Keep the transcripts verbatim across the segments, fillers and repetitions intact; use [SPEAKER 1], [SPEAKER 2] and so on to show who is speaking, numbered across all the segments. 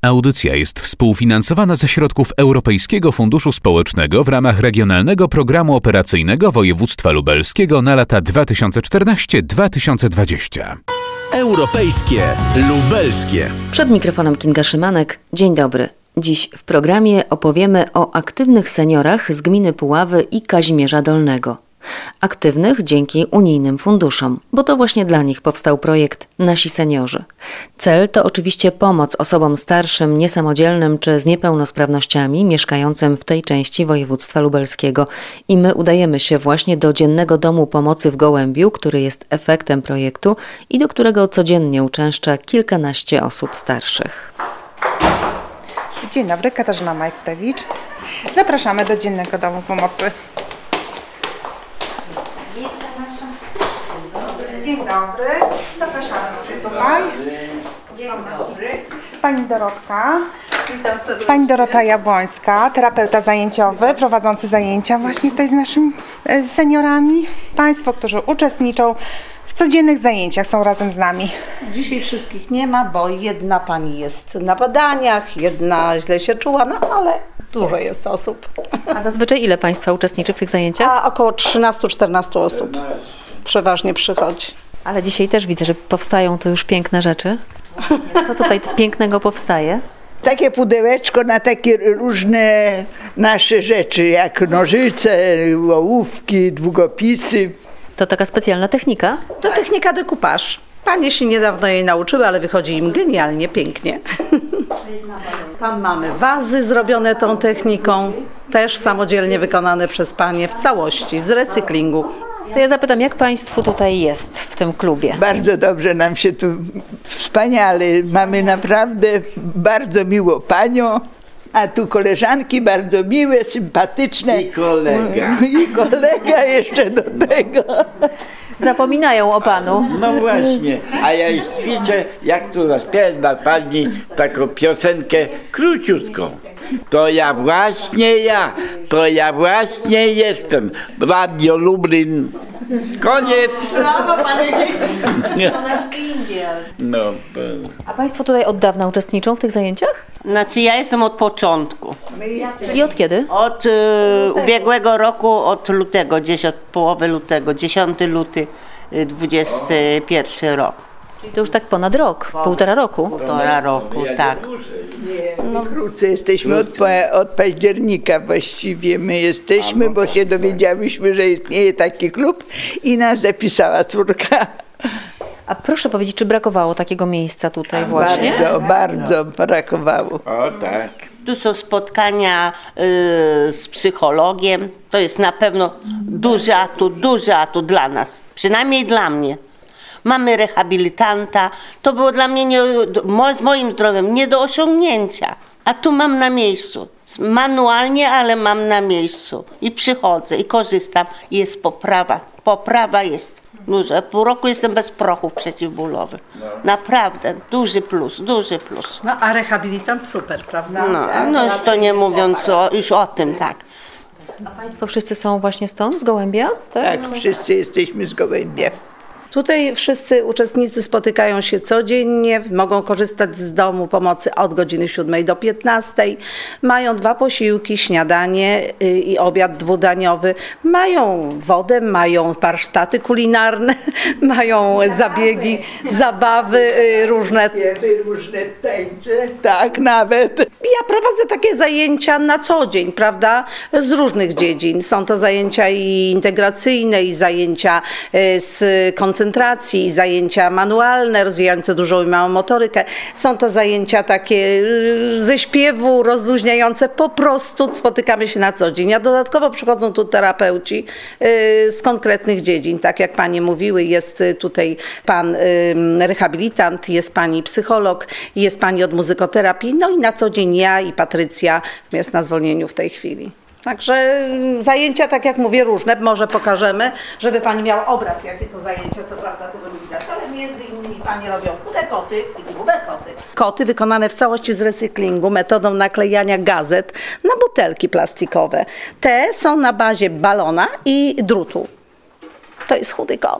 [SPEAKER 1] Audycja jest współfinansowana ze środków Europejskiego Funduszu Społecznego w ramach Regionalnego Programu Operacyjnego Województwa Lubelskiego na lata dwa tysiące czternaście do dwa tysiące dwudziestego.
[SPEAKER 2] Europejskie Lubelskie.
[SPEAKER 3] Przed mikrofonem Kinga Szymanek. Dzień dobry. Dziś w programie opowiemy o aktywnych seniorach z gminy Puławy i Kazimierza Dolnego. Aktywnych dzięki unijnym funduszom, bo to właśnie dla nich powstał projekt Nasi Seniorzy. Cel to oczywiście pomoc osobom starszym, niesamodzielnym czy z niepełnosprawnościami mieszkającym w tej części województwa lubelskiego. I my udajemy się właśnie do Dziennego Domu Pomocy w Gołębiu, który jest efektem projektu i do którego codziennie uczęszcza kilkanaście osób starszych.
[SPEAKER 4] Dzień dobry, Katarzyna Majktewicz. Zapraszamy do Dziennego Domu Pomocy. Dzień dobry, zapraszamy tutaj. Dzień dobry. Pani Dorotka.
[SPEAKER 5] Witam serdecznie.
[SPEAKER 4] Pani Dorota Jabłońska, terapeuta zajęciowy, prowadzący zajęcia właśnie tutaj z naszymi seniorami. Państwo, którzy uczestniczą w codziennych zajęciach, są razem z nami.
[SPEAKER 5] Dzisiaj wszystkich nie ma, bo jedna pani jest na badaniach, jedna źle się czuła, no ale dużo jest osób.
[SPEAKER 3] A zazwyczaj ile Państwa uczestniczy w tych zajęciach?
[SPEAKER 5] A około trzynaście czternaście osób przeważnie przychodzi.
[SPEAKER 3] Ale dzisiaj też widzę, że powstają tu już piękne rzeczy. Co tutaj pięknego powstaje?
[SPEAKER 6] Takie pudełeczko na takie różne nasze rzeczy, jak nożyce, ołówki, długopisy.
[SPEAKER 3] To taka specjalna technika?
[SPEAKER 5] To technika decoupage. Panie się niedawno jej nauczyły, ale wychodzi im genialnie, pięknie. Tam mamy wazy zrobione tą techniką, też samodzielnie wykonane przez panie w całości, z recyklingu.
[SPEAKER 3] To ja zapytam, jak Państwu tutaj jest w tym klubie?
[SPEAKER 6] Bardzo dobrze nam się tu, wspaniale, mamy naprawdę bardzo miło panią, a tu koleżanki bardzo miłe, sympatyczne.
[SPEAKER 7] I kolega.
[SPEAKER 6] I kolega jeszcze do tego.
[SPEAKER 3] Zapominają o Panu.
[SPEAKER 7] No właśnie, a ja już ćwiczę, jak tu zaśpiewać dla pani taką piosenkę króciutką. To ja właśnie ja, to ja właśnie jestem. Radio Lublin. Koniec.
[SPEAKER 5] Brawo, panie.
[SPEAKER 3] To nasz dżingiel.
[SPEAKER 7] No, bo...
[SPEAKER 3] A Państwo tutaj od dawna uczestniczą w tych zajęciach?
[SPEAKER 8] Znaczy ja jestem od początku.
[SPEAKER 3] I od kiedy?
[SPEAKER 8] Od y, ubiegłego roku, od lutego, gdzieś od połowy lutego, dziesiąty luty, y, dwudziesty pierwszy rok.
[SPEAKER 3] Czyli to już tak ponad rok, półtora roku.
[SPEAKER 8] Półtora roku, tak.
[SPEAKER 6] No wkrótce jesteśmy od, pa- od października właściwie my jesteśmy, bo się dowiedziałyśmy, że istnieje taki klub i nas zapisała córka.
[SPEAKER 3] A proszę powiedzieć, czy brakowało takiego miejsca tutaj właśnie?
[SPEAKER 6] Bardzo, bardzo brakowało.
[SPEAKER 7] O tak.
[SPEAKER 8] Tu są spotkania y, z psychologiem. To jest na pewno duży atut, duży atut dla nas. Przynajmniej dla mnie. Mamy rehabilitanta. To było dla mnie nie, z moim zdrowiem nie do osiągnięcia. A tu mam na miejscu. Manualnie, ale mam na miejscu. I przychodzę i korzystam. I jest poprawa. Poprawa jest duża. Pół roku jestem bez prochów przeciwbólowych. Naprawdę. Duży plus, duży plus.
[SPEAKER 5] No a rehabilitant super, prawda?
[SPEAKER 8] No, no już to nie mówiąc o, już o tym, tak.
[SPEAKER 3] A Państwo wszyscy są właśnie stąd, z Gołębia? Tak.
[SPEAKER 6] Tak, wszyscy jesteśmy z Gołębia.
[SPEAKER 5] Tutaj wszyscy uczestnicy spotykają się codziennie, mogą korzystać z domu pomocy od godziny siódmej do piętnastej. Mają dwa posiłki, śniadanie i obiad dwudaniowy. Mają wodę, mają warsztaty kulinarne, mają zabiegi, zabawy różne.
[SPEAKER 6] Różne tańce, tak nawet.
[SPEAKER 5] Ja prowadzę takie zajęcia na co dzień, prawda, z różnych dziedzin. Są to zajęcia i integracyjne, i zajęcia z koncentracji, i zajęcia manualne, rozwijające dużą i małą motorykę. Są to zajęcia takie ze śpiewu, rozluźniające. Po prostu spotykamy się na co dzień. A dodatkowo przychodzą tu terapeuci z konkretnych dziedzin. Tak jak panie mówiły, jest tutaj pan rehabilitant, jest pani psycholog, jest pani od muzykoterapii. No i na co dzień ja i Patrycja jest na zwolnieniu w tej chwili. Także zajęcia, tak jak mówię, różne. Może pokażemy, żeby pani miała obraz, jakie to zajęcia, co prawda to będą widać. Ale między innymi pani robią chude koty i grube koty. Koty wykonane w całości z recyklingu metodą naklejania gazet na butelki plastikowe. Te są na bazie balona i drutu. To jest chudy kot.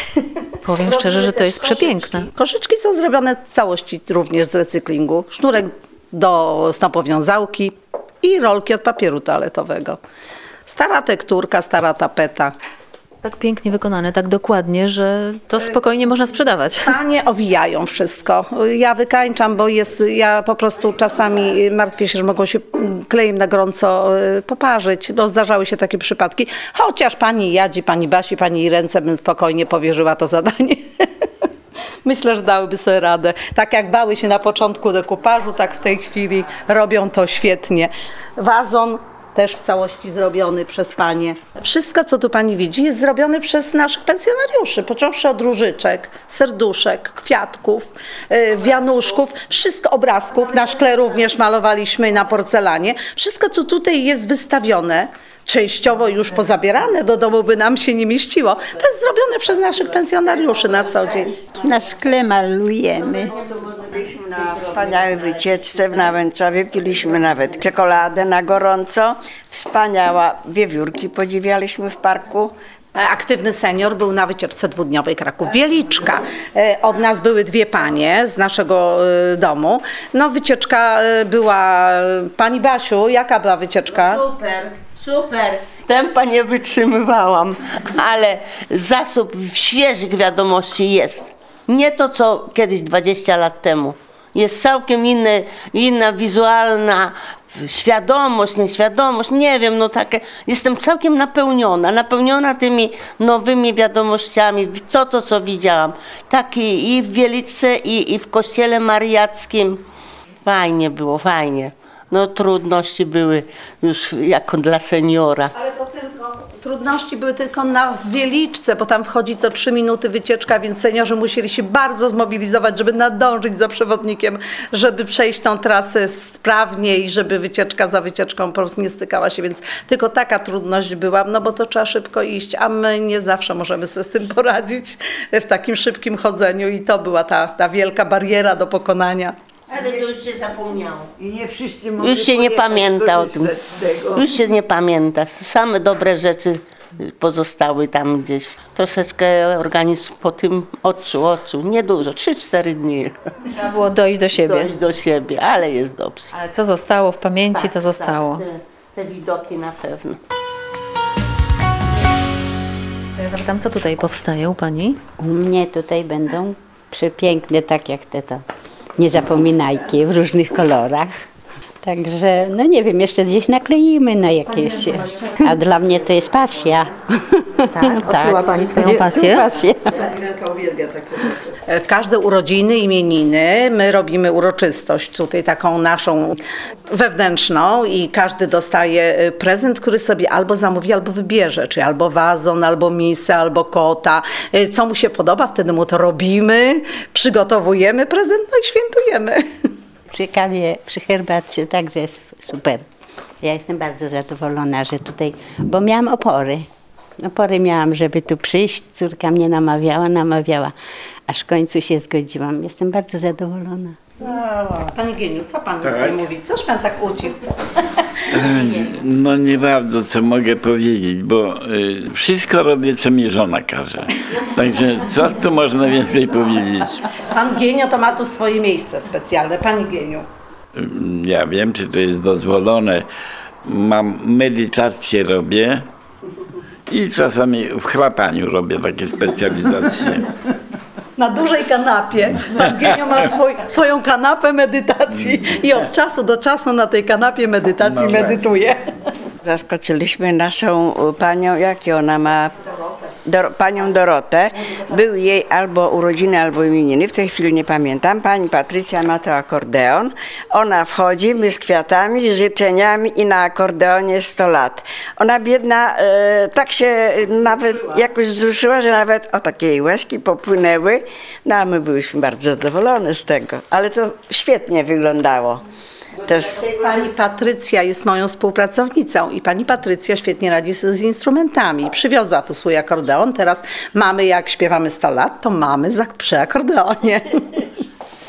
[SPEAKER 3] Powiem szczerze, że to jest przepiękne.
[SPEAKER 5] Koszyczki są zrobione w całości również z recyklingu. Sznurek do snopowiązałki i rolki od papieru toaletowego. Stara tekturka, stara tapeta.
[SPEAKER 3] Tak pięknie wykonane, tak dokładnie, że to spokojnie można sprzedawać.
[SPEAKER 5] Panie owijają wszystko. Ja wykańczam, bo jest, ja po prostu czasami martwię się, że mogą się klejem na gorąco y, poparzyć. No, zdarzały się takie przypadki. Chociaż pani Jadzi, pani Basi, pani Irence bym spokojnie powierzyła to zadanie. Myślę, że dałyby sobie radę. Tak jak bały się na początku dekupażu, tak w tej chwili robią to świetnie. Wazon też w całości zrobiony przez panie. Wszystko, co tu pani widzi, jest zrobione przez naszych pensjonariuszy, począwszy od różyczek, serduszek, kwiatków, yy, wianuszków, wszystko, obrazków. Na szkle również malowaliśmy, na porcelanie. Wszystko, co tutaj jest wystawione, częściowo już pozabierane, do domu by nam się nie mieściło. To jest zrobione przez naszych pensjonariuszy na co dzień.
[SPEAKER 9] Na szkle malujemy. Byliśmy na wspaniałej wycieczce w Nałęczowie, piliśmy nawet czekoladę na gorąco. Wspaniała wiewiórki podziwialiśmy w parku.
[SPEAKER 5] Aktywny senior był na wycieczce dwudniowej Kraków-Wieliczka. Od nas były dwie panie z naszego domu. No wycieczka była, pani Basiu, jaka była wycieczka?
[SPEAKER 8] Super. Super, tempa nie wytrzymywałam, ale zasób świeżych wiadomości jest. Nie to, co kiedyś dwadzieścia lat temu. Jest całkiem inny, inna wizualna świadomość, nieświadomość, nie wiem, no takie. Jestem całkiem napełniona, napełniona tymi nowymi wiadomościami, to, to co widziałam. Tak i, i w Wieliczce, i, i w kościele mariackim. Fajnie było, fajnie. No trudności były już jako dla seniora.
[SPEAKER 5] Ale to tylko, trudności były tylko na Wieliczce, bo tam wchodzi co trzy minuty wycieczka, więc seniorzy musieli się bardzo zmobilizować, żeby nadążyć za przewodnikiem, żeby przejść tą trasę sprawnie i żeby wycieczka za wycieczką po prostu nie stykała się, więc tylko taka trudność była, no bo to trzeba szybko iść, a my nie zawsze możemy sobie z tym poradzić w takim szybkim chodzeniu i to była ta, ta wielka bariera do pokonania.
[SPEAKER 8] Ale to już się zapomniało.
[SPEAKER 6] I nie wszyscy
[SPEAKER 8] Już się nie pamięta o tym. Już się nie pamięta. Same dobre rzeczy pozostały tam gdzieś. Troszeczkę organizm po tym odczuł, odczuł. Niedużo, trzy cztery dni.
[SPEAKER 3] Trzeba było dojść do siebie.
[SPEAKER 8] Dojść do siebie, ale jest dobrze.
[SPEAKER 3] Ale co zostało w pamięci, to zostało.
[SPEAKER 8] Tak, te, te widoki na pewno.
[SPEAKER 3] Ja zapytam, co tutaj powstaje u pani?
[SPEAKER 9] U mnie tutaj będą przepiękne, tak jak te tam niezapominajki w różnych kolorach. Także, no nie wiem, jeszcze gdzieś nakleimy na jakieś. A dla mnie to jest pasja.
[SPEAKER 3] Tak? Odkryła pani swoją pasję?
[SPEAKER 9] Pasję.
[SPEAKER 5] W każde urodziny, imieniny my robimy uroczystość tutaj taką naszą wewnętrzną i każdy dostaje prezent, który sobie albo zamówi, albo wybierze, czyli albo wazon, albo misę, albo kota. Co mu się podoba, wtedy mu to robimy, przygotowujemy prezent, no i świętujemy.
[SPEAKER 9] Przy kawie, przy herbatce także jest super. Ja jestem bardzo zadowolona, że tutaj, bo miałam opory. Opory miałam, żeby tu przyjść. Córka mnie namawiała, namawiała, aż w końcu się zgodziłam. Jestem bardzo zadowolona.
[SPEAKER 5] Panie Gieniu, co pan tak mówi? Coś pan tak ucichł?
[SPEAKER 7] No nie bardzo co mogę powiedzieć, bo y, wszystko robię, co mi żona każe. Także co tu można więcej powiedzieć?
[SPEAKER 5] Pan Gienio to ma tu swoje miejsce specjalne. Panie Gieniu.
[SPEAKER 7] Ja wiem, czy to jest dozwolone. Mam medytację robię i czasami w chrapaniu robię takie specjalizacje.
[SPEAKER 5] Na dużej kanapie. Pan Gienio ma swój, swoją kanapę medytacji i od czasu do czasu na tej kanapie medytacji no medytuje.
[SPEAKER 10] Zaskoczyliśmy naszą panią, jakie ona ma, Dor- panią Dorotę. Były jej albo urodziny, albo imieniny, w tej chwili nie pamiętam. Pani Patrycja ma to akordeon. Ona wchodzi, my z kwiatami, z życzeniami i na akordeonie sto lat. Ona biedna e, tak się nawet jakoś wzruszyła, że nawet o takie jej łezki popłynęły. No a my byliśmy bardzo zadowolone z tego. Ale to świetnie wyglądało.
[SPEAKER 5] Jest... Pani Patrycja jest moją współpracownicą i pani Patrycja świetnie radzi sobie z instrumentami. Przywiozła tu swój akordeon. Teraz mamy, jak śpiewamy sto lat, to mamy za, przy akordeonie.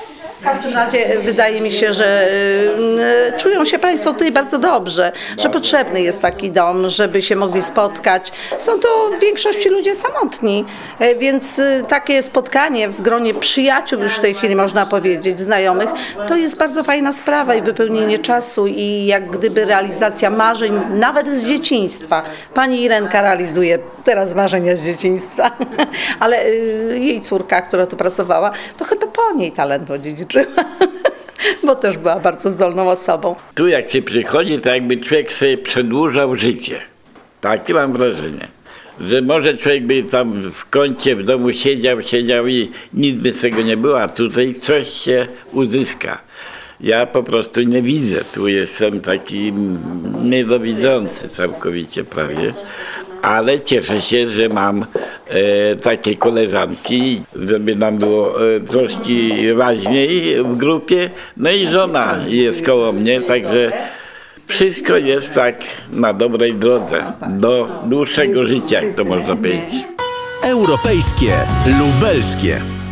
[SPEAKER 5] W każdym razie wydaje mi się, że y, czują się Państwo tutaj bardzo dobrze, że potrzebny jest taki dom, żeby się mogli spotkać. Są to w większości ludzie samotni, y, więc y, takie spotkanie w gronie przyjaciół, już w tej chwili można powiedzieć, znajomych, to jest bardzo fajna sprawa i wypełnienie czasu i jak gdyby realizacja marzeń, nawet z dzieciństwa. Pani Irenka realizuje teraz marzenia z dzieciństwa, ale y, jej córka, która tu pracowała, to chyba po niej talent odziedziczyła, bo też była bardzo zdolną osobą.
[SPEAKER 7] Tu jak się przychodzi, to jakby człowiek sobie przedłużał życie. Takie mam wrażenie. Że może człowiek by tam w kącie w domu siedział, siedział i nic by z tego nie było, a tutaj coś się uzyska. Ja po prostu nie widzę. Tu jestem taki niedowidzący całkowicie prawie. Ale cieszę się, że mam e, takie koleżanki, żeby nam było e, troszkę raźniej w grupie. No i żona jest koło mnie, także wszystko jest tak na dobrej drodze do dłuższego życia, jak to można powiedzieć.
[SPEAKER 2] Europejskie, lubelskie.